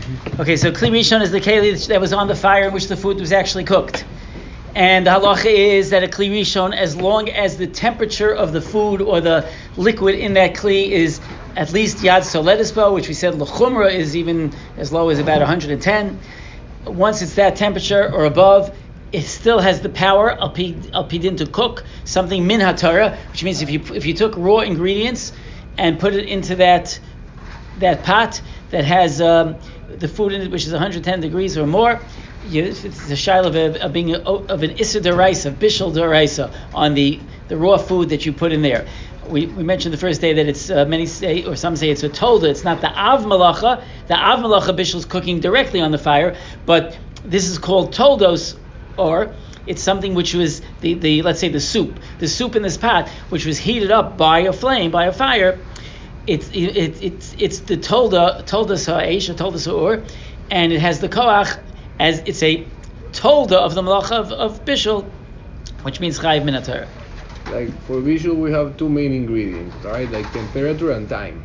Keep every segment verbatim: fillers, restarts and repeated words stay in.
Okay, so Kli Rishon is the keli that was on the fire in which the food was actually cooked. And the halacha is that a Kli Rishon, as long as the temperature of the food or the liquid in that Kli is at least Yad Soledisbo, which we said L'chumra is even as low as about one hundred ten. Once it's that temperature or above, it still has the power, al pidin, to cook something min haTorah, which means if you if you took raw ingredients and put it into that that pot that has um, the food in it, which is one hundred ten degrees or more, you, it's a shaila of, a, of being a, of an issa deraisa, bishul deraisa on the, the raw food that you put in there. We, we mentioned the first day that it's uh, many say, or some say it's a tolda. It's not the av malacha. The av malacha bishul is cooking directly on the fire, but this is called toldos, or it's something which was the, the let's say the soup, the soup in this pot, which was heated up by a flame, by a fire. It's it, it, it's it's the tolda toldas ha'esh, toldas ha'or, and it has the koach as it's a tolda of the malacha of, of bishul, which means chayiv min haTorah. Like for bishul, we have two main ingredients, right? Like temperature and time.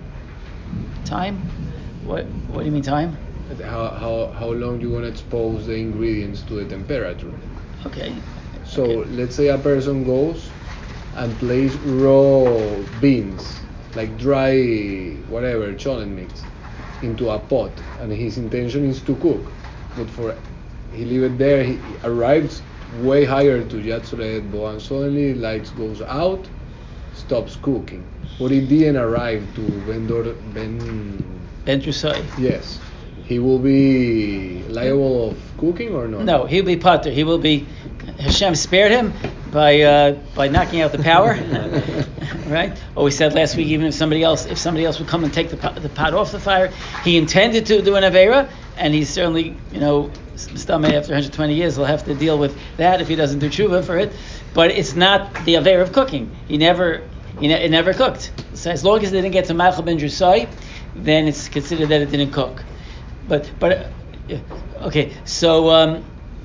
Time? What What do you mean time? How how how long you want to expose the ingredients to the temperature? Okay. So okay. let's say a person goes and places raw beans, like dry whatever cholen mix, into a pot, and his intention is to cook, but for he leave it there, he arrives way higher to Yad Soledbo, and suddenly lights goes out, stops cooking. But he didn't arrive to Vendor Ben Ben Drusai. Yes. He will be liable of cooking or not? No, he'll be pater. He will be. Hashem spared him by uh, by knocking out the power, right? Or we said last week, even if somebody else, if somebody else would come and take the pot, the pot off the fire, he intended to do an avera, and he's certainly, you know, stomach after one hundred twenty years, he'll have to deal with that if he doesn't do tshuva for it. But it's not the avera of cooking. He never, he ne- it never cooked. So as long as it didn't get to Machal ben Drusai, then it's considered that it didn't cook. But but okay, so um,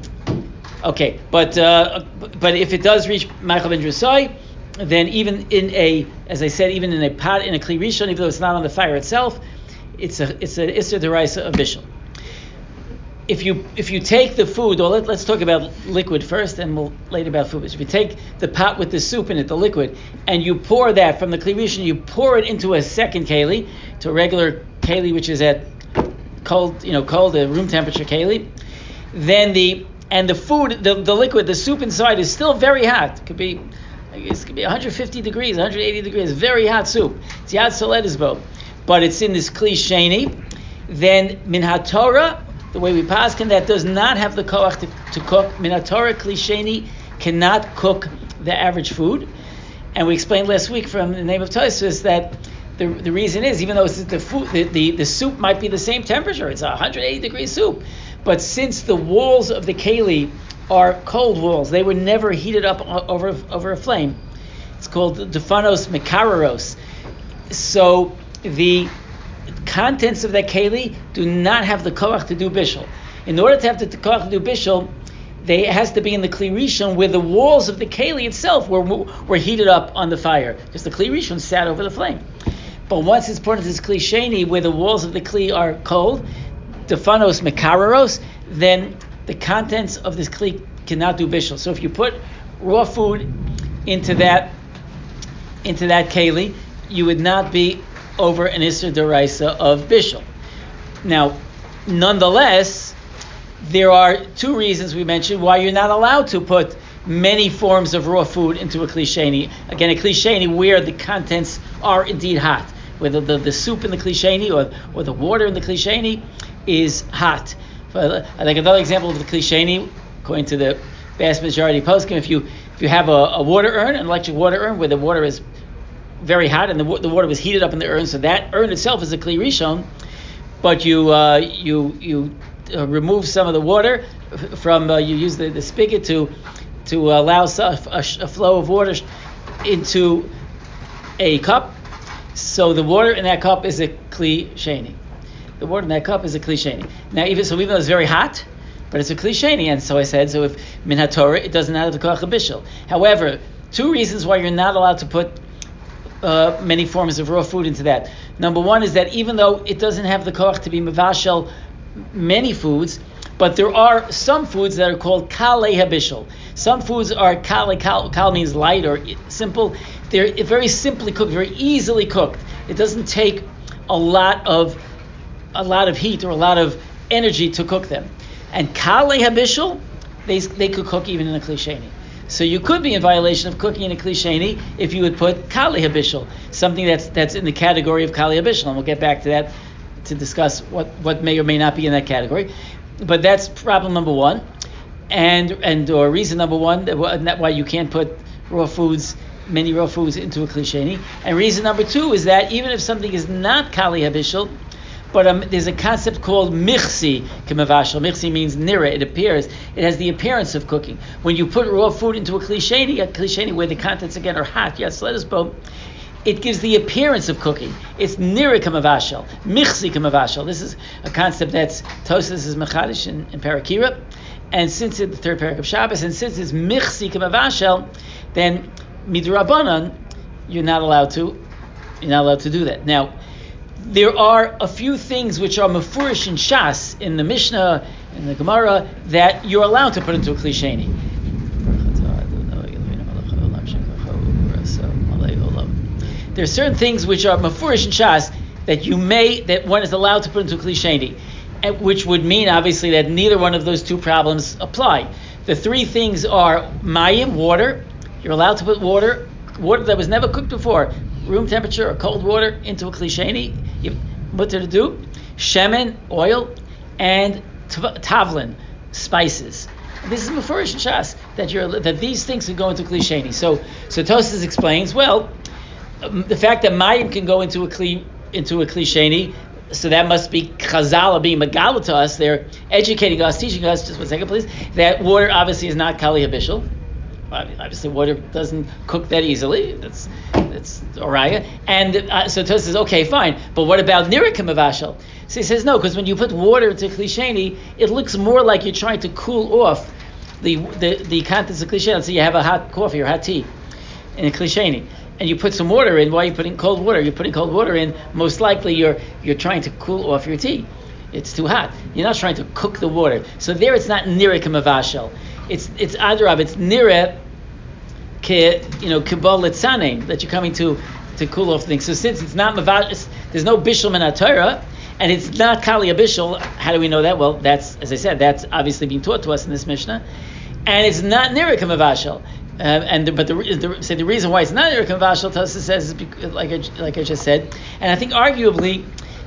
okay, but uh, but if it does reach Machal ben Drusai, then even in a, as I said, even in a pot in a Kli Rishon, even though it's not on the fire itself, it's a it's an Isser Deraisa of Bishul. If you if you take the food, or let, let's talk about liquid first, and we'll later about food. If you take the pot with the soup in it, the liquid, and you pour that from the Kli Rishon, you pour it into a second keli, to a regular keli, which is at cold, you know, cold, uh, room temperature keli, then the and the food, the, the liquid, the soup inside is still very hot. It could be, I guess, it could be one hundred fifty degrees, one hundred eighty degrees, very hot soup. It's Yad Soledisbo, but it's in this Kli Sheni. Then Min HaTorah, the way we paskin, that does not have the koach to, to cook. Min HaTorah Kli Sheni cannot cook the average food, and we explained last week from the name of Tosfos that The, the reason is, even though it's the food, the, the, the soup might be the same temperature, it's a one hundred eighty degree soup, but since the walls of the keli are cold walls, they were never heated up over over a flame. It's called defanos mekareros. So the contents of that keli do not have the koach to do bishul. In order to have the koach to do bishul, they, it has to be in the Kli Rishon where the walls of the keli itself were were heated up on the fire, because the Kli Rishon sat over the flame. But once it's poured into this Kli Sheni, where the walls of the Kli are cold, defanos mekareros, then the contents of this Kli cannot do bishul. So if you put raw food into that into that Keli, you would not be over an Isser Deraisa of bishul. Now, nonetheless, there are two reasons we mentioned why you're not allowed to put many forms of raw food into a Kli Sheni. Again, a Kli Sheni where the contents are indeed hot. Whether the, the soup in the Kli Sheni or, or the water in the Kli Sheni is hot. For, I think another example of the Kli Sheni, according to the vast majority of poskim, if you if you have a, a water urn, an electric water urn, where the water is very hot and the, the water was heated up in the urn, so that urn itself is a Kli Rishon, but you uh, you you uh, remove some of the water from, uh, you use the, the spigot to to allow a, a, a flow of water into a cup. So the water in that cup is a Kli Sheni. The water in that cup is a Kli Sheni. Now, even so, even though it's very hot, but it's a Kli Sheni, and so I said, so if Min HaTorah, it doesn't have the koach of bishul. However, two reasons why you're not allowed to put uh, many forms of raw food into that. Number one is that even though it doesn't have the koach to be mevashel many foods, but there are some foods that are called kalei habishol. Some foods are kalei, kal, kal means light or simple. They're very simply cooked, very easily cooked. It doesn't take a lot of a lot of heat or a lot of energy to cook them. And kalei habishol, they they could cook even in a kli sheni. So you could be in violation of cooking in a kli sheni if you would put kalei habishol, something that's that's in the category of kalei habishol, and we'll get back to that to discuss what, what may or may not be in that category. But that's problem number one, and and or reason number one that why you can't put raw foods, many raw foods into a kli sheni. And reason number two is that even if something is not kalei habishol, but um, there's a concept called michsi kemavashal. Michsi means nira. It appears. It has the appearance of cooking. When you put raw food into a kli sheni, a kli sheni where the contents again are hot, yes, let us both. It gives the appearance of cooking. It's nira kemavashal, michsi kemavashal. This is a concept that's Tosfos is mechadish in, in Parakira, and since it's the third parak of Shabbos, and since it's michsi kemavashal, then midrabanan, you're not allowed to, you're not allowed to do that. Now, there are a few things which are mefurish in Shas, in the Mishnah, in the Gemara, that you're allowed to put into a kli sheni. There are certain things which are mefurish in Shas that you may, that one is allowed to put into a kli sheni, and which would mean obviously that neither one of those two problems apply. The three things are mayim, water. You're allowed to put water, water that was never cooked before, room temperature or cold water, into a kli sheni. You mutter to do. Shemen, oil, and tavlin, spices. This is mefurish in Shas that you're that these things can go into kli sheni. So, so Tosfos explains. Well, um, the fact that mayim can go into a kli into a kli sheni, so that must be Chazal being megala to us. They're educating us, teaching us. Just one second, please. That water obviously is not kalei habishol. Obviously, water doesn't cook that easily. That's that's oraya. And uh, so Tosfos says, okay, fine. But what about nira kemavashal? So he says no, because when you put water into kli sheni, it looks more like you're trying to cool off the the, the contents of kli sheni. So you have a hot coffee or hot tea in a kli sheni, and you put some water in. Why are you putting cold water? You're putting cold water in. Most likely, you're you're trying to cool off your tea. It's too hot. You're not trying to cook the water. So there, it's not nira kemavashal. It's it's adrab. It's nira ke you know kibol litzanim, that you're coming to to cool off things. So since it's not mavash, there's no bishul min haTorah, and it's not kalei habishol. How do we know that? Well, that's, as I said, that's obviously being taught to us in this Mishnah, and it's not nira kemavashal. Uh, and the, but the, the so the reason why it's not nira kemavashal, Tosfos says, is because, like I, like I just said, and I think arguably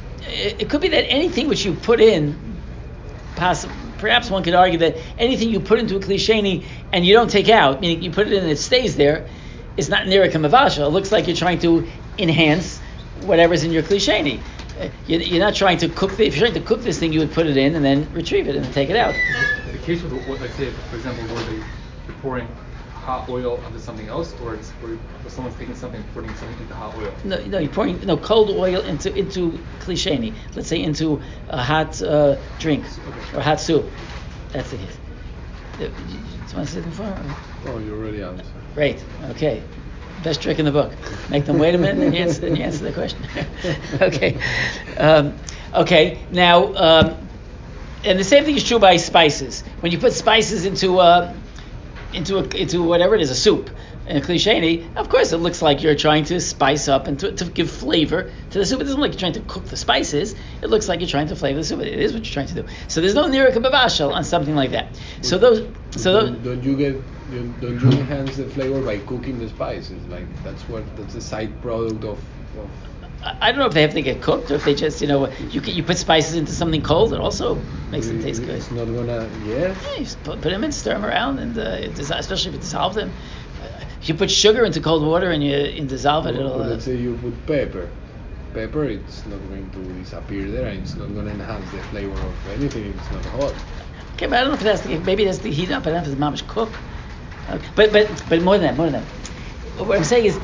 it, it could be that anything which you put in, possibly. Perhaps one could argue that anything you put into a kli sheni and you don't take out, meaning you put it in and it stays there, is not nira kemavashal. It looks like you're trying to enhance whatever's in your kli sheni. You're not trying to cook. The, if you're trying to cook this thing, you would put it in and then retrieve it and then take it out. The case with, let's say, for example, where they, you're pouring hot oil onto something else, or it's where, where someone's taking something and putting something into hot oil. No, no, you're pouring no cold oil into into kli sheni. Let's say into a hot uh, drink okay. or hot soup. That's the case. Do you want to say it before? Oh, you already answered. Great. Okay. Best trick in the book. Make them wait a minute and you answer, and you answer the question. okay. Um, okay. Now, um, and the same thing is true by spices. When you put spices into uh, into a, into whatever it is, a soup, in a kli sheni, of course it looks like you're trying to spice up and to, to give flavor to the soup. It doesn't look like you're trying to cook the spices. It looks like you're trying to flavor the soup. It is what you're trying to do. So there's no nira kemavashal on something like that. So those, so those, don't, don't you get, don't you enhance the flavor by cooking the spices? Like that's what that's the side product of. of I don't know if they have to get cooked or if they just, you know, you you put spices into something cold. It also makes them taste good. It's not gonna, yes. Yeah, you just put, put them in, stir them around, and uh, especially if you dissolve them. Uh, if you put sugar into cold water and you, you dissolve it, it'll. Or let's uh, say you put pepper. Pepper, it's not going to disappear there, and it's not going to enhance the flavor of anything if it's not hot. Okay, but I don't know if that's the, maybe that's the heat up. I don't know if it's mamish cook. Okay. But but but more than that, more than that. What I'm saying is,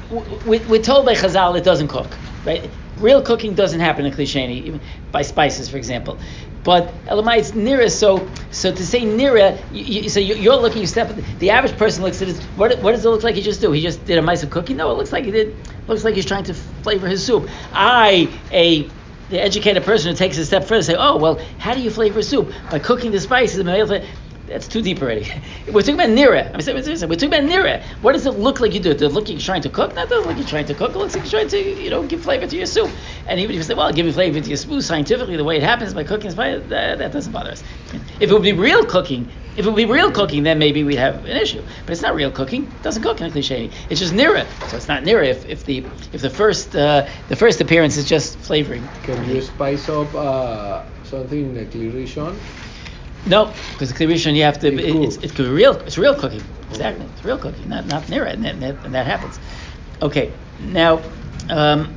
we, we're told by Chazal it doesn't cook, right? Real cooking doesn't happen in kli sheni, even by spices, for example. But Elamai, it's nira. So, so to say nira, you, you, so you, you're looking. You step. The average person looks at it. What, what does it look like he just do? He just did a mice of cooking? No, it looks like he did. Looks like he's trying to flavor his soup. I, a the educated person who takes a step further say, oh, well, how do you flavor soup? By cooking the spices. That's too deep already. We're talking about nira. I'm saying, we're talking about nira. What does it look like you do? Does it look like you're trying to cook? Not doesn't look like you're trying to cook. It looks like you're trying to, you know, give flavor to your soup. And even if you say, well, giving flavor to your soup scientifically, the way it happens by cooking spices, that, that doesn't bother us. If it would be real cooking, if it would be real cooking, then maybe we'd have an issue. But it's not real cooking. It doesn't cook in a cliche. It's just nira. So it's not nira if, if the if the first uh, the first appearance is just flavoring. Can you spice up uh, something in a Kli Rishon? No, because the Kli Rishon you have to. It It, it's it's real. It's real cooking. Exactly, it's real cooking, not not nira, and that, and that, and that happens. Okay, now, um,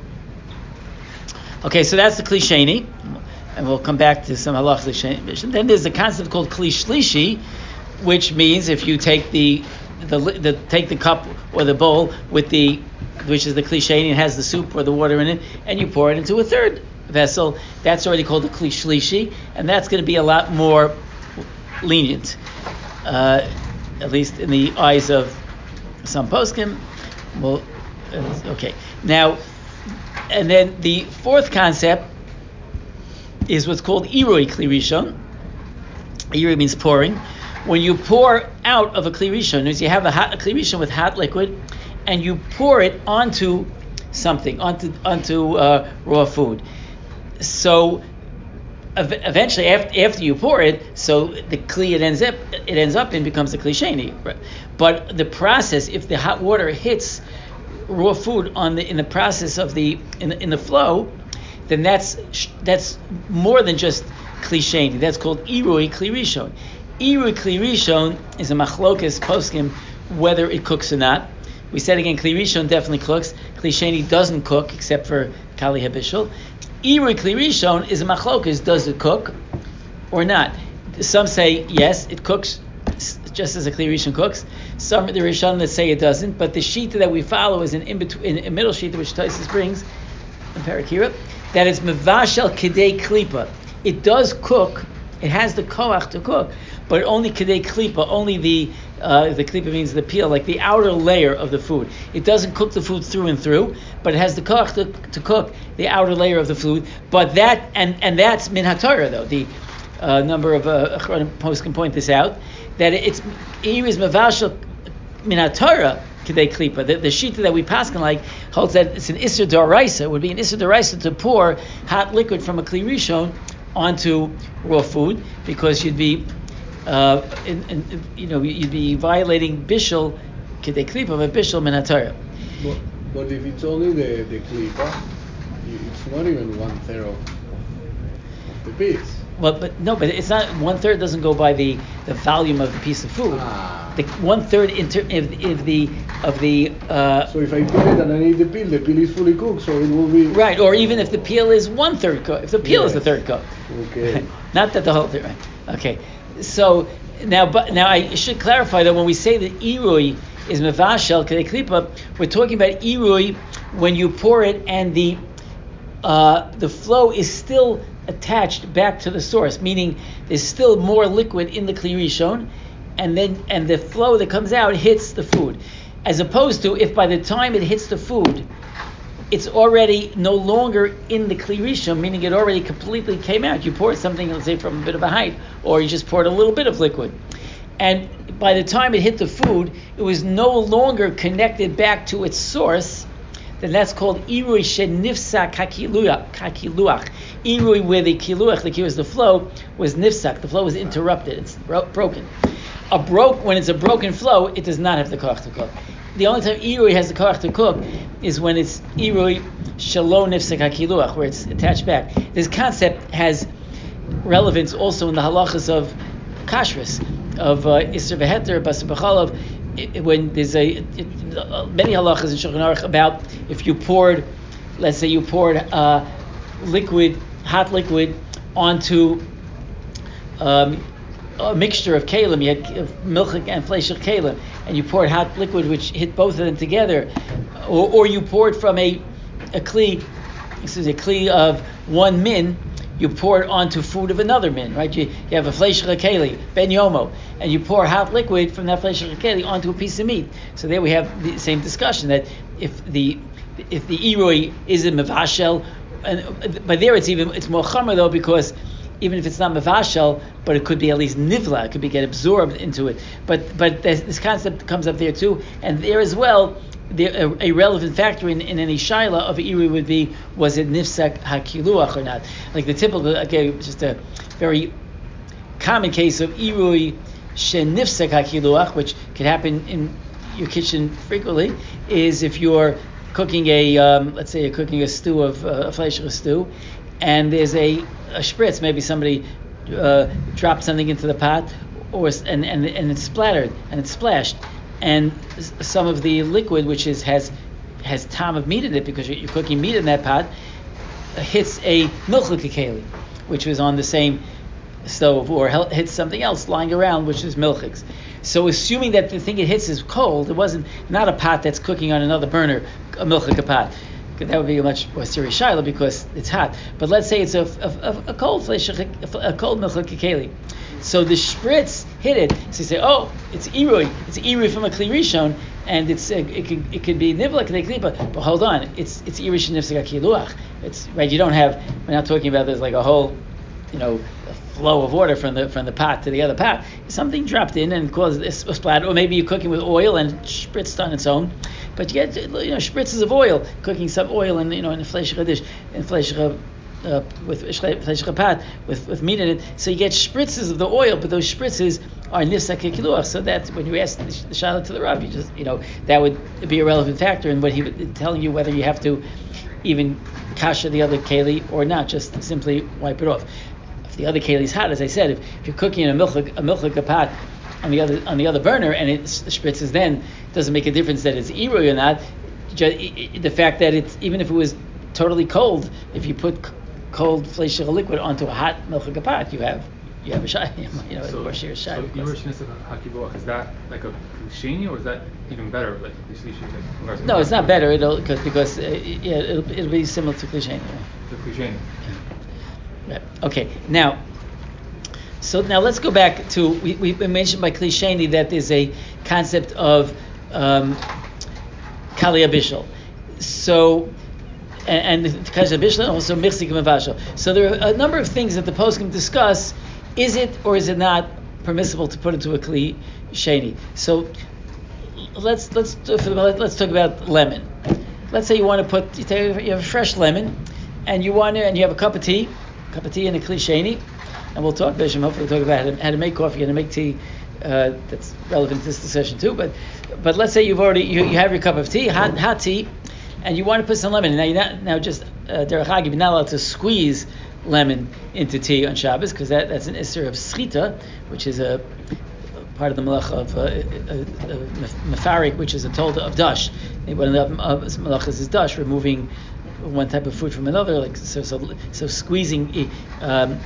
okay, so that's the Kli Sheni, and we'll come back to some halachas. Then there's a concept called Kli Shlishi, which means if you take the the, the take the cup or the bowl with the, which is the Kli Sheni, it has the soup or the water in it, and you pour it into a third vessel, that's already called the Kli Shlishi, and that's going to be a lot more lenient, uh, at least in the eyes of some poskim. Well, uh, okay. Now, and then the fourth concept is what's called Irui Kli Rishon. Irui means pouring. When you pour out of a Kli Rishon, means you have a, hot, a Kli Rishon with hot liquid, and you pour it onto something, onto onto uh, raw food. So eventually, after, after you pour it, so the kli it ends up it ends up in becomes a Kli Sheni. But the process, if the hot water hits raw food on the in the process of the in the, in the flow, then that's that's more than just Kli Sheni. That's called Irui Kli Rishon. Irui Kli Rishon is a machlokas poskim whether it cooks or not. We said again, Kli Rishon definitely cooks. Kli Sheni doesn't cook except for Kali Habishul. Irui Kli Rishon is a machlokas. Does it cook or not? Some say yes, it cooks just as a Kli Rishon cooks. Some the Rishon that say it doesn't. But the shita that we follow is an in between, in a middle shita which Tosfos brings in Parakira, that it's mevashel kedei klipa. It does cook. It has the koach to cook, but only kedei klipa. Only the uh, the klipa means the peel, like the outer layer of the food. It doesn't cook the food through and through, but it has the koach to, to cook the outer layer of the food. But that and and that's min haTorah though. The uh, number of uh, posts can point this out that it's here is mevashel min haTorah kedei klipa. The, the shita that we paskin like holds that it's an isser d'oraisa. It would be an isser d'oraisa to pour hot liquid from a Kli Rishon onto raw food because you'd be, uh, in, in, you know, you'd be violating bishul kedei klipa of a bishul min haTorah. But, but if it's only the the klipa, it's not even one third of, of the piece. Well, but no, but it's not one third. Doesn't go by the, the volume of the piece of food. Ah. The one third inter, if, if the of the. Uh, so if I peel it and I need the peel, the peel is fully cooked, so it will be right. Or even if the peel is one third cooked, if the peel yes. is the third cooked. Okay. Not that the whole thing. Right. Okay. So now, but now I should clarify that when we say that irui is mevashel kedei klipa, we're talking about irui when you pour it and the uh, the flow is still attached back to the source, meaning there's still more liquid in the Kli Rishon, and then and the flow that comes out hits the food, as opposed to if by the time it hits the food, it's already no longer in the Kli Rishon, meaning it already completely came out. You poured something, let's say, from a bit of a height, or you just poured a little bit of liquid, and by the time it hit the food, it was no longer connected back to its source. Then that's called irui shenifsak hakiluach. Hakiluach. Irui, where the kiluach, the is the flow, was nifsak. The flow was interrupted. It's bro- broken. A broke when it's a broken flow, it does not have the koach to cook. The only time irui has the koach to cook is when it's irui shelo nifsak hakiluach, where it's attached back. This concept has relevance also in the halachas of kashrus, of uh, isser v'heter, basar b'chalav. When there's a it, many halachas in Shulchan Aruch about if you poured, let's say you poured uh, liquid, hot liquid onto um, a mixture of kalim, you had milk and flesh of kalim, and you poured hot liquid which hit both of them together, or, or you poured from a a kli, this is a kli of one min, you pour it onto food of another min, right? You, you have a fleish keli, ben yomo, and you pour hot liquid from that fleish keli onto a piece of meat. So there we have the same discussion that if the if the irui is a mevashel and by there it's even it's more chamer though, because even if it's not mevashel, but it could be at least nivla, it could be get absorbed into it. But but this concept comes up there too, and there as well. The, a, a relevant factor in, in any shaila of irui would be, was it nifsak hakiluach or not? Like the typical, okay, just a very common case of irui shenifsak hakiluach, which can happen in your kitchen frequently, is if you're cooking a, um, let's say you're cooking a stew of uh, a fleishich stew, and there's a, a spritz, maybe somebody uh, dropped something into the pot, or and, and and it's splattered and it's splashed, and some of the liquid, which is has has tom of meat in it because you're, you're cooking meat in that pot, hits a milchik keli, which was on the same stove, or hits something else lying around, which is milchiks. So assuming that the thing it hits is cold, it wasn't not a pot that's cooking on another burner, a milchik pot. That would be a much more serious shaila because it's hot. But let's say it's a, a, a cold flesh, a cold milchik keli. So the spritz hit it. So you say, oh, it's irui. It's irui from a kli rishon, and it's uh, it could it could be nivla kli, but but hold on, it's it's irui shenifsek kiluach. It's right. You don't have. We're not talking about there's like a whole, you know, a flow of water from the from the pot to the other pot. Something dropped in and caused a splatter, or maybe you're cooking with oil and spritzed on its own. But you get, you know, spritzes of oil, cooking some oil in, you know, in a fleishich dish, in fleishich uh, with fleishich pot with, with meat in it. So you get spritzes of the oil, but those spritzes are nifsak kiluach. So that when you ask the, the shaila to the Rav, you just, you know, that would be a relevant factor in what he was telling you, whether you have to even kasha the other keli or not, just simply wipe it off. If the other keli is hot, as I said, if, if you're cooking in a milchik a milchik pot on the other on the other burner and it spritzes, then it doesn't make a difference that it's irui or not. Just, the fact that it's, even if it was totally cold, if you put c- cold fleishich liquid onto a hot milchik pot, you have you have a shai, you know, so, a shir shai. So irui shenifsek hakiluach, is that like a klisheni, or is that even better? Like klisheni? No, it's not better. It'll because because uh, yeah, it'll it'll be similar to klisheni. The klisheni. Right. Okay. Now. So now let's go back to, we, we mentioned by klisheni that there's a concept of um, kali abishal. So, and, and kali abishal and also michzik mevashal. So there are a number of things that the poskim discuss. Is it or is it not permissible to put into a klisheni? So let's let's let's talk about lemon. Let's say you want to put, you have a fresh lemon, and you want to, and you have a cup of tea, a cup of tea and a klisheni. And we'll talk, Bisham, hopefully we'll talk about how to, how to make coffee and to make tea. Uh, that's relevant to this discussion too. But but let's say you've already, you, you have your cup of tea, hot hot tea, and you want to put some lemon. Now you're not, now just, derech hagib, you're not allowed to squeeze lemon into tea on Shabbos, because that, that's an isser of schita, which is a part of the malach of uh, uh, uh, mefarik, which is a tolda of dash. One of the uh, malachas is dash, removing one type of food from another, like so so, so squeezing um,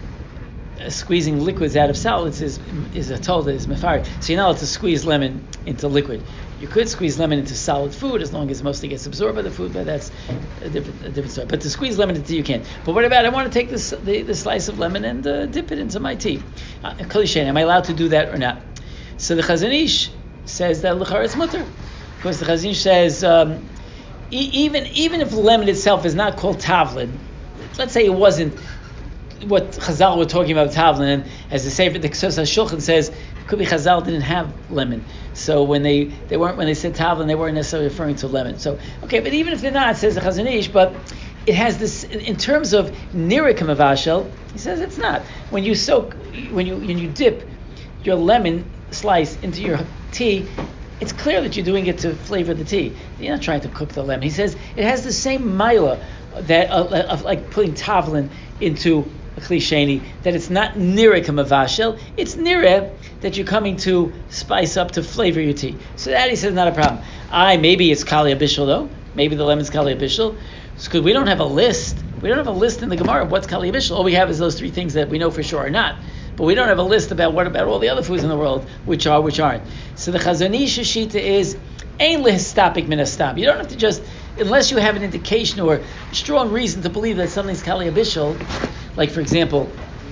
squeezing liquids out of solids is is a tolda, is mefarik. So you're not allowed to squeeze lemon into liquid. You could squeeze lemon into solid food as long as it mostly gets absorbed by the food, but that's a different a different story. But to squeeze lemon into tea you can't. But what about, I want to take this the, the slice of lemon and uh, dip it into my tea? Uh, am I allowed to do that or not? So the Chazon Ish says that l'chara it's mutter, because the Chazon Ish says um, e- even even if lemon itself is not called tavlin, let's say it wasn't what Chazal were talking about tavlin, and as the Sefer the Ksos HaShulchan says, could be Chazal didn't have lemon, so when they, they weren't when they said tavlin, they weren't necessarily referring to lemon. So okay, but even if they're not, says the Chazon Ish, but it has this in, in terms of nirik mavashel. He says it's not. When you soak, when you when you dip your lemon slice into your tea, it's clear that you're doing it to flavor the tea. You're not trying to cook the lemon. He says it has the same mila that uh, of like putting tavlin into a klisheni, that it's not nireh kamavashel, it's nireh that you're coming to spice up to flavor your tea. So that, he says, not a problem. I maybe it's kali abishal though. Maybe the lemon's kali abishal. Because we don't have a list. We don't have a list in the Gemara of what's kali abishal. All we have is those three things that we know for sure are not. But we don't have a list about what about all the other foods in the world, which are, which aren't. So the Chazon Ish shita is ein lehistapik min hastam. You don't have to just, unless you have an indication or strong reason to believe that something's kali abishal. Like, for example,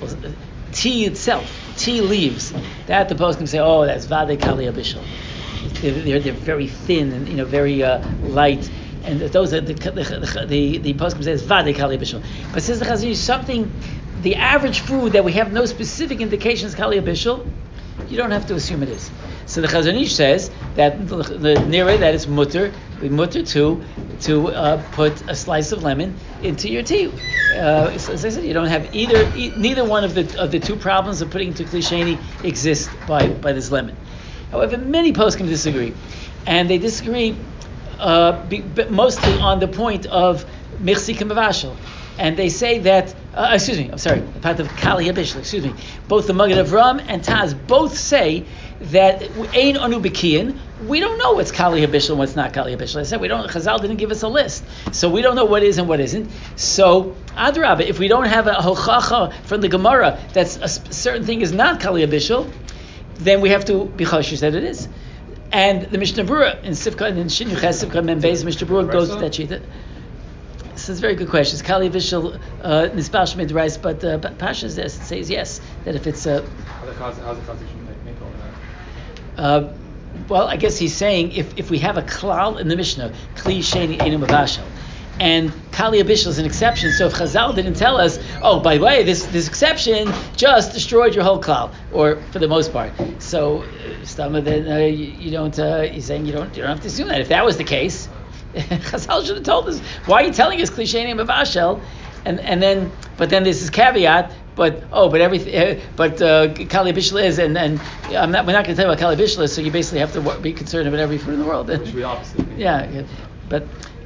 tea itself, tea leaves. That the post can say, oh, that's vade kali abishal. They're, they're, they're very thin and, you know, very uh, light and those are the the the, the, the poskim says vade kali bishul. But says the Chazon Ish, something, the average food that we have no specific indications kali bishul, you don't have to assume it is. So the Chazon Ish says that the, the nearer that it's mutter, mutter to to uh, put a slice of lemon into your tea. Uh, so as I said, you don't have either e- neither one of the of the two problems of putting into kli sheni exist by by this lemon. However, many poskim disagree, and they disagree uh, be, mostly on the point of michzik and mavashel. And they say that, uh, excuse me, I'm sorry, the part of Kali Habishal, excuse me, both the Magen Avram and Taz both say that Ein Anu Bekiyin, we don't know what's Kali Habishal and what's not Kali Habishal. I said we don't, Chazal didn't give us a list, so we don't know what is and what isn't. So, Adrabah, if we don't have a hochacha from the Gemara that a certain thing is not Kali Habishal, then we have to be choshish that it is. And the Mishnah Berurah in Sivka and in Shin Yuches Sivka Membeis, Mishnah Berurah goes to that shita. This is a very good question. It's Kali Vishal Nisbal Shemid Rice, but uh, Pasha says, says yes, that if it's a. How's the conversation make all that? Uh, well, I guess he's saying if, if we have a klal in the Mishnah, Kli Sheni Einu Mavashal, and Kali Abishal is an exception, so if Chazal didn't tell us, oh, by the way, this this exception just destroyed your whole klal, or for the most part. So, Stama, then uh, you, you don't. Uh, he's saying you don't. You don't have to assume that. If that was the case, Chazal should have told us. Why are you telling us Kli Sheni Mavashal? And and then, but then there's this caveat. But oh, but everything. Uh, but uh, Kali Bishla is, and and I'm not. We're not going to tell you about Kali Bishla. So you basically have to be concerned about every food in the world. Which should be opposite. Yeah, yeah, but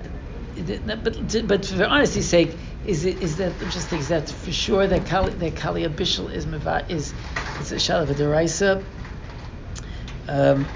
but but for honesty's sake, is it is that interesting? Is that for sure that Kali that Kali Bishla is meva is it's a shalav deraisa? Um,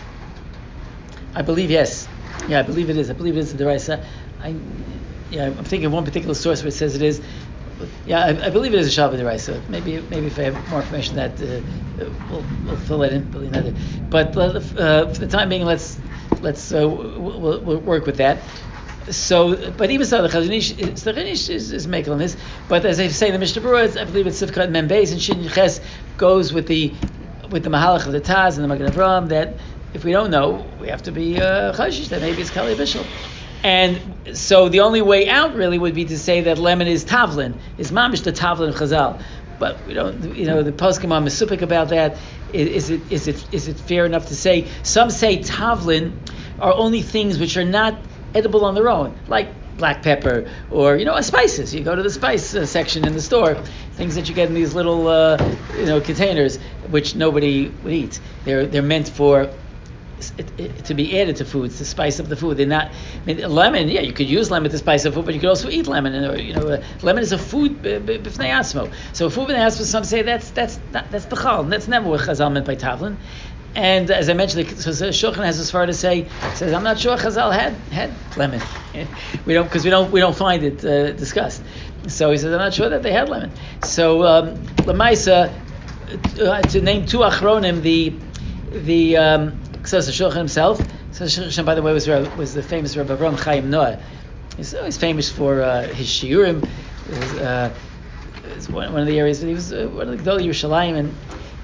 I believe yes. Yeah, I believe it is. I believe it is a deraisa. I yeah, I'm thinking of one particular source where it says it is. Yeah, I, I believe it is a Shabbat Deraisa. Maybe, maybe if I have more information, that uh, we'll, we'll fill it in. Another. But uh, for the time being, let's let's uh, we'll, we'll work with that. So, but even so, the Chazon Ish, the Chazon Ish is, is making on this. But as I say, the Mishnah Berurah, I believe it's Sivkat Membeis and Shin Ches goes with the with the Mahalach of the Taz and the Magen Avram that if we don't know, we have to be uh, chashish that maybe it's Kali Bishul. And so the only way out really would be to say that lemon is tavlin, is mamish the tavlin chazal. But we don't, you know, the poskim are mesupik about that. Is, is it is it is it fair enough to say? Some say tavlin are only things which are not edible on their own, like black pepper or you know spices. You go to the spice uh, section in the store, things that you get in these little uh, you know containers, which nobody would eat. They're they're meant for. It, it, to be added to foods, to spice up the food. They're not. I mean, lemon, yeah, you could use lemon to spice up food, but you could also eat lemon. And, you know, uh, lemon is a food b'fnei atzmo. So food b'fnei atzmo, some say that's that's not, that's the chal. That's never what Chazal meant by tavlin. And as I mentioned, so Shulchan has as far to say says I'm not sure Chazal had had lemon. we don't because we don't we don't find it uh, discussed. So he says I'm not sure that they had lemon. So um, Lamaisa uh, to name two achronim, the the um, says the Shulchan himself. So Shulchan, by the way, was was the famous Rabbi Avraham Chaim Noah. He's always famous for uh, his shiurim. It was, uh, it was one, one of the areas. He was uh, one of the Gdolei Yerushalayim, and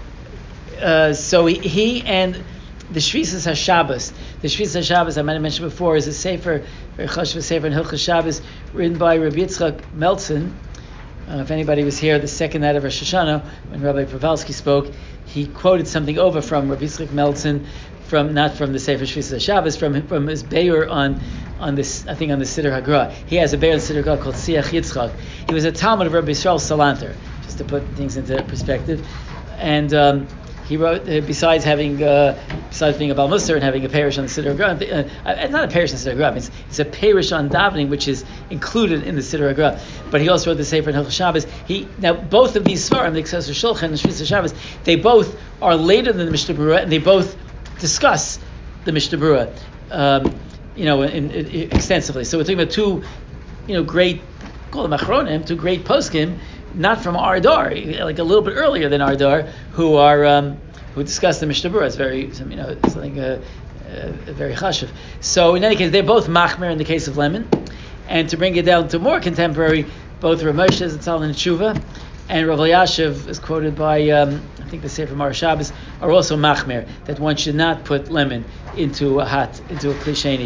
uh, so he, he and the Shvisas HaShabbos. The Shvisas HaShabbos I might have mentioned before is a sefer, very chashuv sefer in Hilchos Shabbos, written by Rabbi Yitzchak Meltzin. Uh, if anybody was here the second night of Rosh Hashanah when Rabbi Pravalsky spoke, he quoted something over from Rabbi Yitzchak Meltzin. From not from the Sefer Shvisas HaShabbos, from from his Beir on on this I think on the Siddur Hagra. He has a Beir on the Siddur Hagra called Siach Yitzchak. He was a Talmud of Rabbi Yisrael Salanter, just to put things into perspective. And um, he wrote uh, besides having uh, besides being a Baal Musar and having a parish on the Siddur Hagra, uh, uh, not a parish on the Siddur Hagra. It's, it's a parish on davening which is included in the Siddur Hagra. But he also wrote the Sefer in Hilchos Shabbos. He now both of these svarim, the Ksas Shulchan and the Shvisas HaShabbos, they both are later than the Mishnah Berurah, and they both discuss the Mishnah Berurah, um, you know, in, in, in extensively. So we're talking about two, you know, great, call them achronim, two great poskim, not from our dar, like a little bit earlier than our dar, who are um, who discuss the Mishnah Berurah. It's very, you know, something uh, uh, very chashuv. So in any case, they're both machmer in the case of lemon, and to bring it down to more contemporary, both Rav Moshe Zatzal and Tshuva, and Rav Elyashiv is quoted by, um, I think the Sefer Mar Shabbos, are also machmer, that one should not put lemon into a hot, into a kli sheni.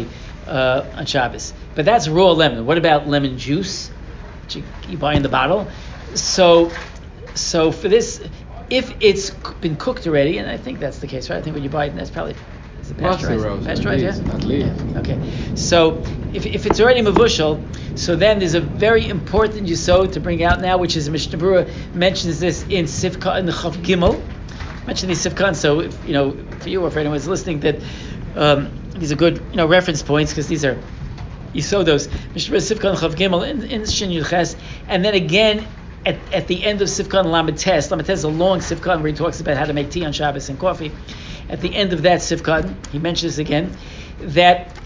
uh, on Shabbos. But that's raw lemon. What about lemon juice, which you, you buy in the bottle? So, so for this, if it's been cooked already, and I think that's the case, right? I think when you buy it, that's probably is it pasteurized? Pasteurized, yeah. At least. Yeah. Okay. So if if it's already mavushal, so then there's a very important yesod to bring out now, which is Mishnah Berurah mentions this in Sifka in the Chav Gimel. Mention these Sifkan, so if, you know, for you or for anyone who's listening, that um, these are good, you know, reference points because these are Yisodos. Mishnah Berurah Sifkan Chav Gimel in, in Shin Yud Ches, and then again at, at the end of Sifkan Lamed Tes. Lamed Tes is a long Sifkan where he talks about how to make tea on Shabbos and coffee. At the end of that Sifkan, he mentions again that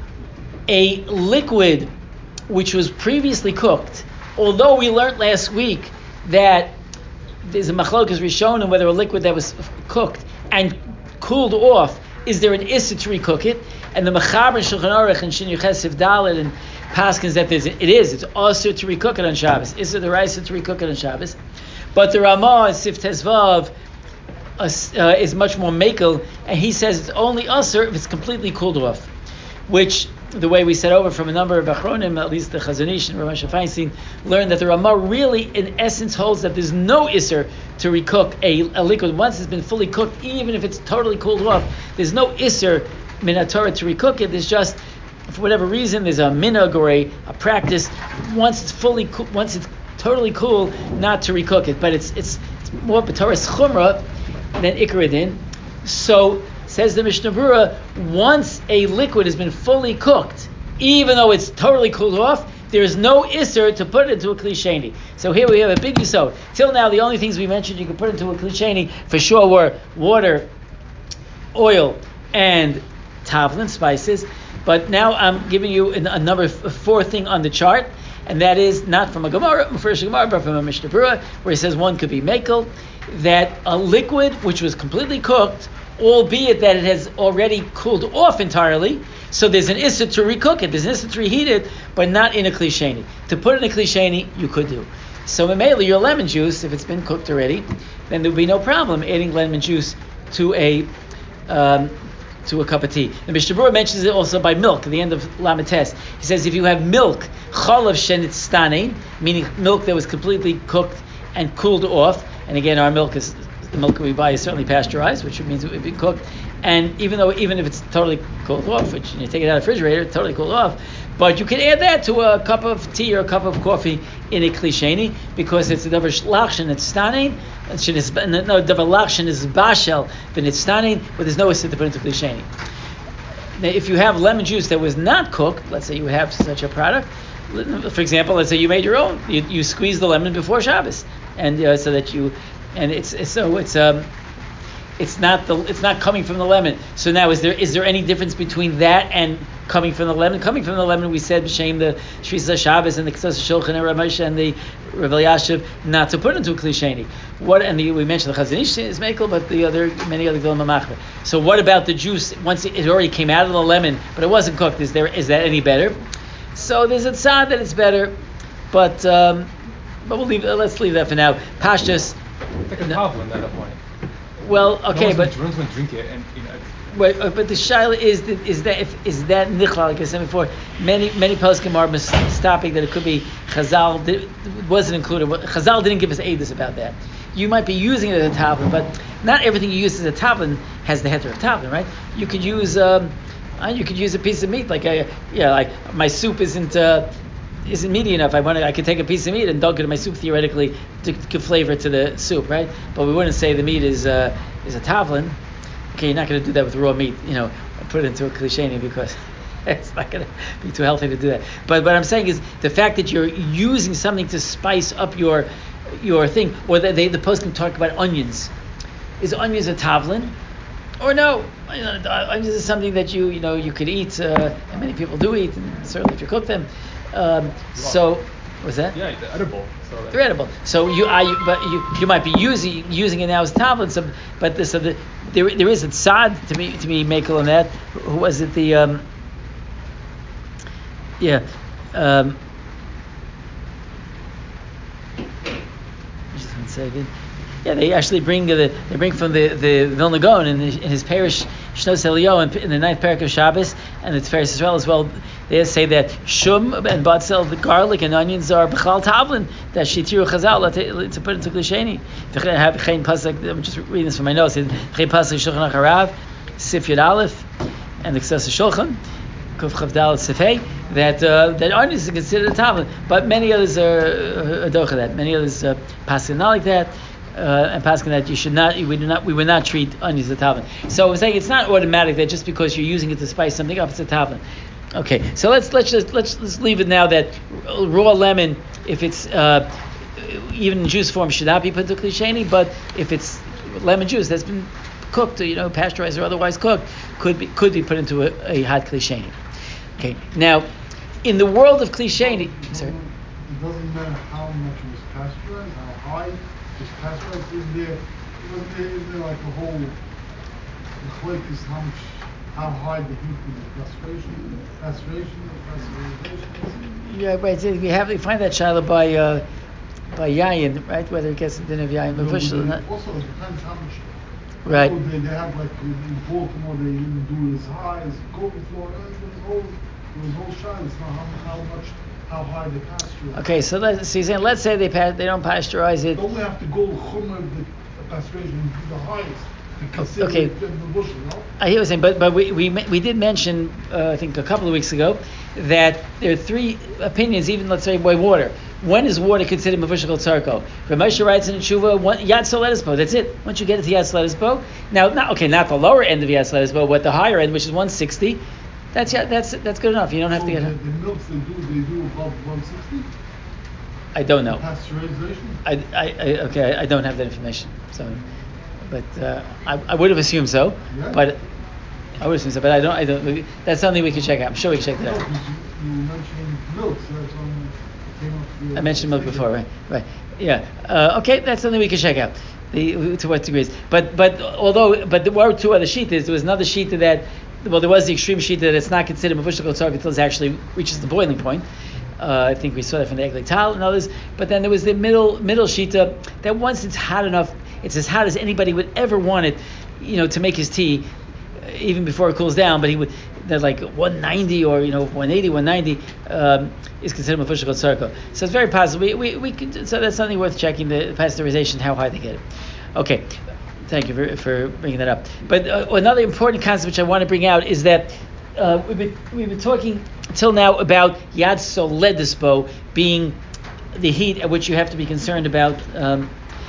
a liquid which was previously cooked, although we learned last week that there's a machlokas rishon and whether a liquid that was cooked and cooled off, is there an issa to recook it? And the Mechaber Shulchan Aruch and Shin Yuches Sif Dalet and Paskins that there's, it is, it's also to recook it on Shabbos. Issa the rice to recook it on Shabbos. But the Ramah Sif Tezvav uh, uh, is much more makel, and he says it's only usser if it's completely cooled off, which the way we said over from a number of Achronim, at least the Chazon Ish and Rav Moshe Feinstein, learned that the Ramah really, in essence, holds that there's no isser to recook a, a liquid once it's been fully cooked, even if it's totally cooled off. There's no isser min Torah to recook it. There's just, for whatever reason, there's a minhag or a, a practice once it's fully, co- once it's totally cool, not to recook it. But it's it's, it's more b'Torah's chumrah than Ikar Din. So says the Mishnah Berurah, once a liquid has been fully cooked, even though it's totally cooled off, there's no isser to put it into a klisheni. So here we have a big yisod. Till now, the only things we mentioned you could put into a klisheni for sure were water, oil, and tavlin, spices. But now I'm giving you a number four thing on the chart, and that is not from a Gemara, first a Gemara, but from a Mishnah Berurah, where he says one could be mekel, that a liquid which was completely cooked, albeit that it has already cooled off entirely, so there's an issa to recook it, there's an issa to reheat it, but not in a klisheni. To put it in a klisheni, you could do. So mainly your lemon juice, if it's been cooked already, then there would be no problem adding lemon juice to a um, to a cup of tea. The Mishnah Berurah mentions it also by milk at the end of Lamed Tes. He says if you have milk, chalav shenitztanein, meaning milk that was completely cooked and cooled off, and again our milk is the milk we buy is certainly pasteurized, which means it would be cooked. And even though, even if it's totally cooled off, which you take it out of the refrigerator, it's totally cooled off, but you can add that to a cup of tea or a cup of coffee in a klisheni because it's a davar lachshin it's stanin, no davar lachshin is bashel, then it's stanin, but there's no issa to put into klisheni. Now, if you have lemon juice that was not cooked, let's say you have such a product, for example, let's say you made your own, you, you squeeze the lemon before Shabbos, and uh, so that you. And it's, it's so it's um it's not the it's not coming from the lemon. So now is there is there any difference between that and coming from the lemon? Coming from the lemon, we said b'shem the Shvisa Shabbos and the Kesas Shulchan and Rav Moshe and the Rav Elyashiv not to put into a klisheni. What and the, we mentioned the Chazon Ish is mekel, but the other many other Gilma Machber. So what about the juice once it, it already came out of the lemon, but it wasn't cooked? Is there is that any better? So there's a tzad that it's better, but um, but we'll leave let's leave that for now. Pashtus. It's like a tavlin at that point. Well, okay, no but no one's going to drink it, and you know. Wait, uh, but the shaila is that is that if is that nichla, like I said before, many many poskim are mis- stopping that it could be Chazal did, wasn't included. Chazal didn't give us edus about that. You might be using it as a tavlin, but not everything you use as a tavlin has the heter of tavlin, right? You could use um, uh, you could use a piece of meat, like a yeah, like my soup isn't. Uh, isn't meaty enough. I want to, I could take a piece of meat and dunk it in my soup theoretically to give flavor to the soup, right? But we wouldn't say the meat is uh, is a tavlin. Okay, you're not going to do that with raw meat, you know, put it into a klisheni because it's not going to be too healthy to do that. But what I'm saying is the fact that you're using something to spice up your your thing, or that they, the post can talk about onions. Is onions a tavlin? Or no? You know, onions is something that you you know you could eat, uh, and many people do eat, and certainly if you cook them. Um, so, what's that? Yeah, they're edible. So they're edible. So you, I, but you, you might be using using it now as tablets. So, but this, so the, there, there is a tzad to me to me mekel on that. Who was it? The um, yeah, um, just one second. Yeah, they actually bring the they bring from the the Vilna Gaon in, in his parish Shnos Elio in, in the ninth parak of Shabbos, and it's Tiferes Israel as well. They say that shum and batzel, the garlic and onions are b'chal tavlin, that shitiru chazal to, to put into klisheni. I'm just reading this from my notes. Chen pasuk Shulchan Aruch Harav, Sif Yud Aleph, and the Ksas Shulchan, Kuf Chav Dalet Sifei, that uh, that onions are considered a tavlin, but many others are a docha that. Many others uh, pasuk not like that. Uh, and paskin that you should not, we do not, we would not treat onions as a tavlin. So I'm saying it's not automatic that just because you're using it to spice something up, it's a tavlin. Okay, so let's let's just let's let's leave it now that raw lemon, if it's uh, even in juice form, should not be put into klisheni. But if it's lemon juice that's been cooked, you know, pasteurized or otherwise cooked, could be could be put into a, a hot klisheni. Okay, now in the world of klisheni, sorry. It doesn't matter how much it was pasteurized, how high. Is pasteurized in there, was there, is there like a whole equate is how much, how high the heat is, the pasteurization, pasteurization, pasteurization? Yeah, right. So we have we find that Shiloh by uh, by yayin, right? Whether it gets din of yayin, but no, not. Also, it depends how much. Right. Oh, they, they have like in Baltimore, they even do as high as Golden Floor. There's whole, there's whole Shiloh. It's not how, how much. How high they pasteurize. Okay, so let's see. So let's say they pa- they don't pasteurize it. Don't we have to go chummer the pasteurization the highest to consider okay. it the bushel, no? I hear what you're saying, but but we we we did mention uh, I think a couple of weeks ago that there are three opinions. Even let's say by water. When is water considered mavushal tzarko? Ramosha writes in Tshuva, Yad Soledispo. That's it. Once you get it to Yad Soledispo, now not okay, not the lower end of Yad Soledispo, but the higher end, which is one sixty. That's yeah, that's that's good enough. You don't have so to get the, it. the milks they do they do above one sixty. I don't know. Pasteurization. I, I, I okay. I don't have that information. So, but uh, I, I would have assumed so. Yeah. But I would assume so. But I don't. I don't. That's something we can check out. I'm sure we can check that No, out. because you, you mentioned milk, so that's when it came up. The, I mentioned milk before, right? Right. Yeah. Uh, okay, that's something we can check out. The to what degrees? But but although but there were two other sheetas. There was another sheeta that. Well, there was the extreme sheet that it's not considered mavushal tzarko until it actually reaches the boiling point. Uh, I think we saw that from the Eglei Tal and others. But then there was the middle middle sheeta that once it's hot enough, it's as hot as anybody would ever want it, you know, to make his tea, even before it cools down. But he would, that like one ninety or you know one eighty, one ninety um, is considered mavushal tzarko. So it's very possible. We we, we could, so that's something worth checking, the pasteurization, how high they get it. Okay. Thank you for, for bringing that up. But uh, another important concept which I want to bring out is that uh, we've been we've been talking until now about Yad Soledispo being the heat at which you have to be concerned about um,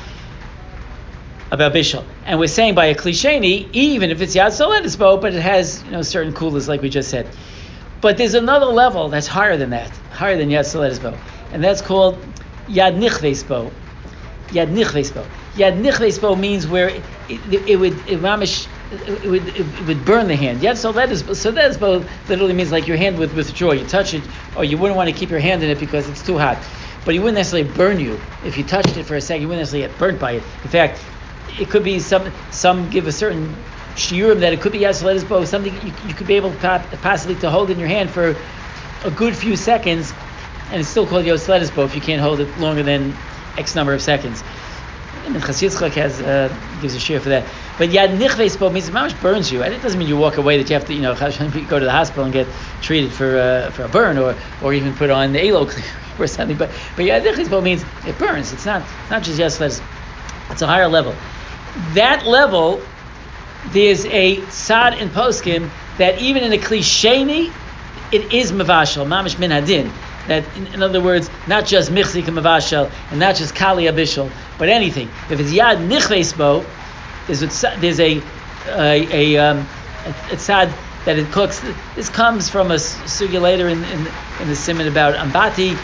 about bishul, and we're saying by a klisheni, even if it's Yad Soledispo, but it has you know certain coolers like we just said. But there's another level that's higher than that, higher than Yad Soledispo, and that's called Yad Nichvespo. Yad Nichvespo. Yad Nichvespo means where it, it, it would it, mamish, it would it, it would burn the hand. Yad Soledispo. Soledispo literally means like your hand would withdraw. You touch it, or you wouldn't want to keep your hand in it because it's too hot. But it wouldn't necessarily burn you if you touched it for a second. You wouldn't necessarily get burnt by it. In fact, it could be some some give a certain shiurim that it could be Yad Soledispo, something you, you could be able to possibly to hold in your hand for a good few seconds, and it's still called Yad Soledispo if you can't hold it longer than X number of seconds. And Chassid Yitzchak has uh, gives a share for that. But Yad Nichvespo means it much burns you, and it doesn't mean you walk away that you have to, you know, go to the hospital and get treated for uh, for a burn, or or even put on the A L O or something. But but Yad Nichvespo means it burns. It's not not just Yad Soledispo. It's a higher level. That level, there's a tzad in poskim that even in a klisheni, it is mavashal, mamish min hadin. That, in, in other words, not just michzik mavashal and not just kali abishal, but anything. If it's yad nichvesbo, there's a there's a a, a, um, a, a tzad that it cooks. This comes from a sugya later in in, in the simon about ambati.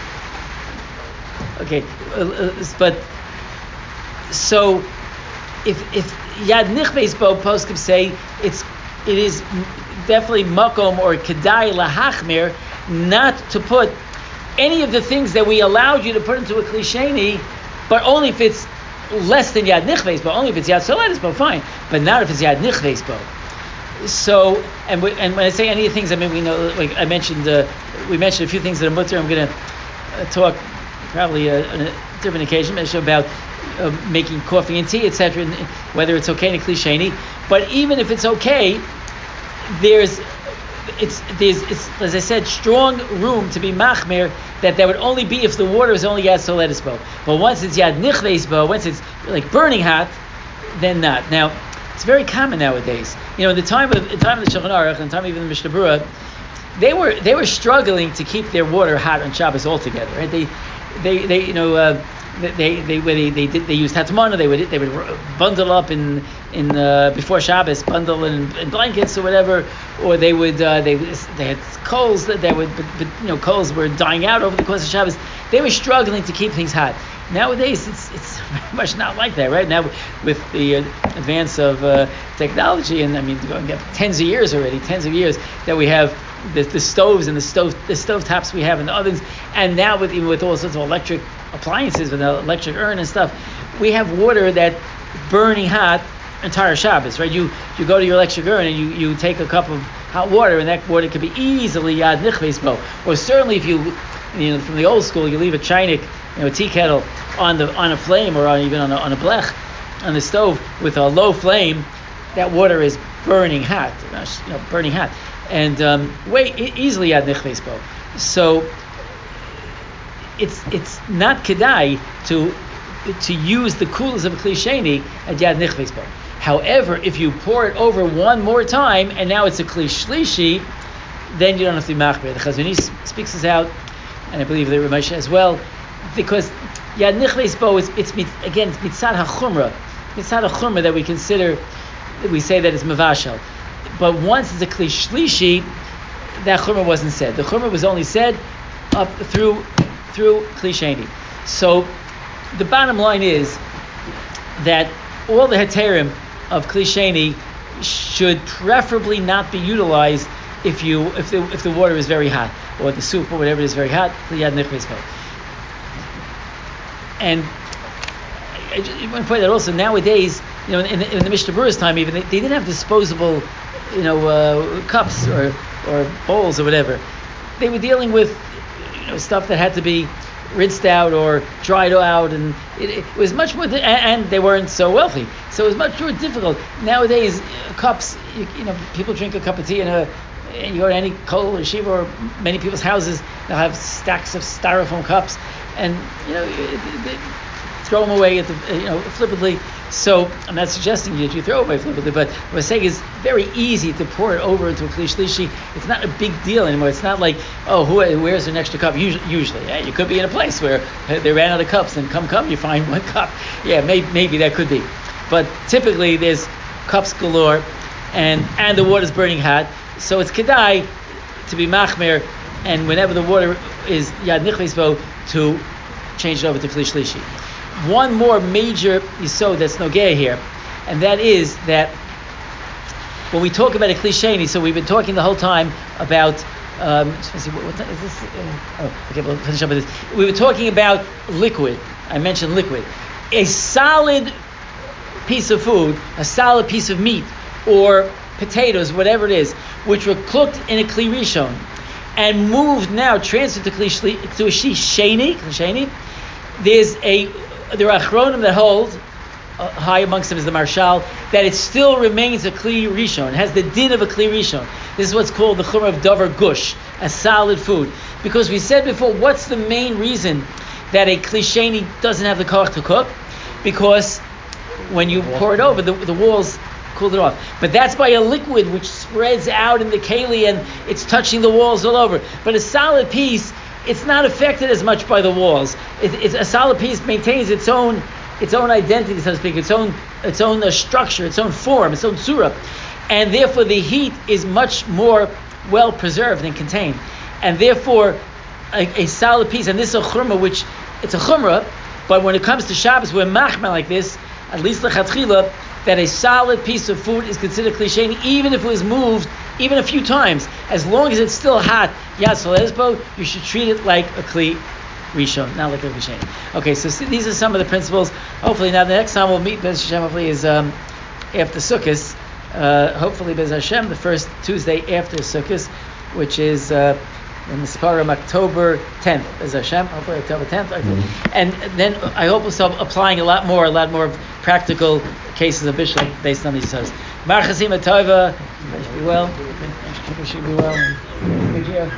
Okay, uh, uh, but so if if yad nichvesbo poskim say it's it is definitely makom or kedai lahachmir not to put any of the things that we allowed you to put into a klisheni, but only if it's less than yad nichvesbo, only if it's yad soledisbo, fine, but not if it's yad nichvesbo. So, and we, and when I say any of the things, I mean we know, like I mentioned, uh, we mentioned a few things that are mutter. I'm going to uh, talk probably uh, on a different occasion about uh, making coffee and tea, et cetera, whether it's okay in a Kli Sheni. But even if it's okay, there's it's there's it's, as I said, strong room to be machmir that that would only be if the water is only yad soledes bo. But once it's yad nichves bo, once it's like burning hot, then not. Now it's very common nowadays. You know, in the time of in the time of the Shulchan Aruch, in the time of even the Mishnah Berurah, they were they were struggling to keep their water hot on Shabbos altogether. Right? They they they you know. Uh, They they they they did they used hatmana. They would they would bundle up in in uh, before Shabbos, bundle in, in blankets or whatever, or they would uh, they they had coals that they would but, but you know coals were dying out over the course of Shabbos. They were struggling to keep things hot. Nowadays it's it's very much not like that, right? Now with the uh, advance of uh, technology, and I mean going back tens of years already, tens of years that we have the, the stoves and the stove the stove tops we have in the ovens, and now with even with all sorts of electric appliances with an electric urn and stuff, we have water that burning hot entire Shabbos, right? You you go to your electric urn and you, you take a cup of hot water, and that water could be easily yad nichves bo. Or certainly if you you know from the old school, you leave a chaynik, you know, a tea kettle on the on a flame or on, even on a, on a blech on the stove with a low flame, that water is burning hot, you know, burning hot, and um, way easily yad nichves bo. So It's it's not kedai to to use the coolers of a Kli Sheni at Yad Nichves bo. However, if you pour it over one more time and now it's a Kli Shlishi, then you don't have to be machmir. The Chazon Ish speaks this out, and I believe the Ramesha as well, because Yad Nichves bo is it's again it's mitzad hachumra, mitzad hachumra that we consider that we say that it's mavashal. But once it's a Kli Shlishi, that chumra wasn't said. The chumra was only said up through. through Kli Sheni. So the bottom line is that all the heterim of Kli Sheni should preferably not be utilized if you if the if the water is very hot, or the soup or whatever is very hot. And I just want to point out also nowadays, you know, in the, in the Mishnah Berurah's time, even they, they didn't have disposable, you know, uh, cups or or bowls or whatever. They were dealing with know, stuff that had to be rinsed out or dried out, and it, it was much more, di- and they weren't so wealthy, so it was much more difficult. Nowadays, uh, cups, you, you know, people drink a cup of tea in a, and you go to any kol or shiva or many people's houses, they'll have stacks of styrofoam cups, and you know, it, it, it, throw them away at the, you know, flippantly. So I'm not suggesting that you throw away flippantly, but what I'm saying is very easy to pour it over into a Kli Shlishi. It's not a big deal anymore. It's not like, oh, who where's an extra cup? Usually, usually yeah, you could be in a place where they ran out of cups, and come come you find one cup. Yeah, maybe maybe that could be, but typically there's cups galore, and and the water's burning hot, so it's kedai to be machmer, and whenever the water is yad nichves bo, to change it over to Kli Shlishi. One more major yisod that's nogea here, and that is that when we talk about a Kli Sheni, so we've been talking the whole time about. Um, let's see, what, what is this? Uh, oh, okay, we'll finish up with this. We were talking about liquid. I mentioned liquid. A solid piece of food, a solid piece of meat, or potatoes, whatever it is, which were cooked in a Kli Rishon and moved now, transferred to Kli Shli, to a Sheni, Kli Sheni. There's a There are achronim that hold, uh, high amongst them is the Marshal, that it still remains a Kli Rishon. It has the din of a Kli Rishon. This is what's called the Chumrah of Davar Gush, a solid food. Because we said before, what's the main reason that a Kli Sheni doesn't have the koch to cook? Because when you pour it over, the, the walls cool it off. But that's by a liquid which spreads out in the keli and it's touching the walls all over. But a solid piece, it's not affected as much by the walls. It, it's a solid piece maintains its own its own identity, so to speak, its own its own uh, structure, its own form, its own surah, and therefore the heat is much more well preserved and contained. And therefore, a, a solid piece, and this is a chumrah, which it's a chumrah, but when it comes to Shabbos, we're machmel like this, at least lechatchila, that a solid piece of food is considered Kli Sheni, even if it was moved even a few times, as long as it's still hot, yad soledes bo, you should treat it like a Kli Rishon, not like a Kli Sheni. Okay, so these are some of the principles. Hopefully, now the next time we'll meet Bez Hashem, hopefully is um, after Sukkot. Uh, hopefully, Bez Hashem, the first Tuesday after Sukkot, which is uh, in the Sparrow October tenth, as Hashem, hopefully October tenth. Mm-hmm. And then I hope we'll start applying a lot more, a lot more practical cases of Bishul based on these subs. Mar Chazima Tova, wish you be well. Wish you be well. Good year.